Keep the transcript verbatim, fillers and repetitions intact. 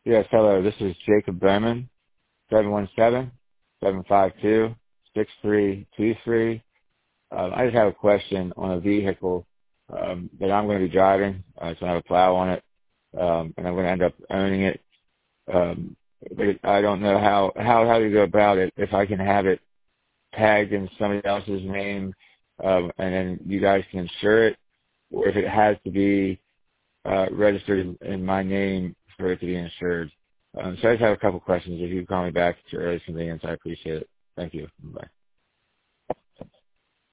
Yes, hello. This is Jacob Berman, seven one seven, seven five two, six three two three. Um, I just have a question on a vehicle um, that I'm going to be driving. Uh, it's going to have a plow on it, um, and I'm going to end up owning it. Um, but I don't know how, how, how to go about it. If I can have it tagged in somebody else's name, um, and then you guys can insure it, or if it has to be uh, registered in my name for it to be insured. Um, so I just have a couple questions. If you could call me back at your earliest convenience, I appreciate it. Thank you. Bye.